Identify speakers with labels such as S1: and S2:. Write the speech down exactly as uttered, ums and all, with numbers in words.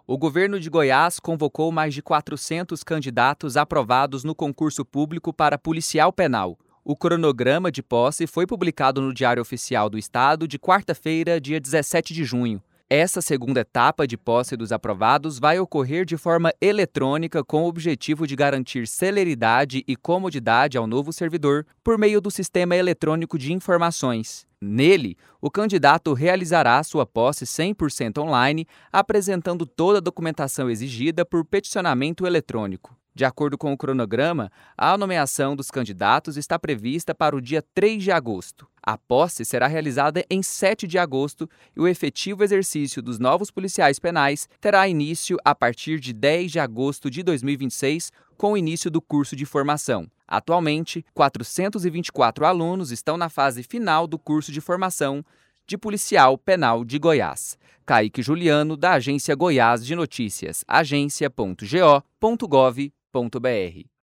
S1: O governo de Goiás convocou mais de quatrocentos candidatos aprovados no concurso público para policial penal. O cronograma de posse foi publicado no Diário Oficial do Estado de quarta-feira, dia dezessete de junho. Essa segunda etapa de posse dos aprovados vai ocorrer de forma eletrônica com o objetivo de garantir celeridade e comodidade ao novo servidor por meio do Sistema Eletrônico de Informações. Nele, o candidato realizará sua posse cem por cento online, apresentando toda a documentação exigida por peticionamento eletrônico. De acordo com o cronograma, a nomeação dos candidatos está prevista para o dia três de agosto. A posse será realizada em sete de agosto e o efetivo exercício dos novos policiais penais terá início a partir de dez de agosto de dois mil e vinte e seis, com o início do curso de formação. Atualmente, quatrocentos e vinte e quatro alunos estão na fase final do curso de formação de policial penal de Goiás. Kaique Juliano, da Agência Goiás de Notícias, agência ponto go ponto gov ponto br.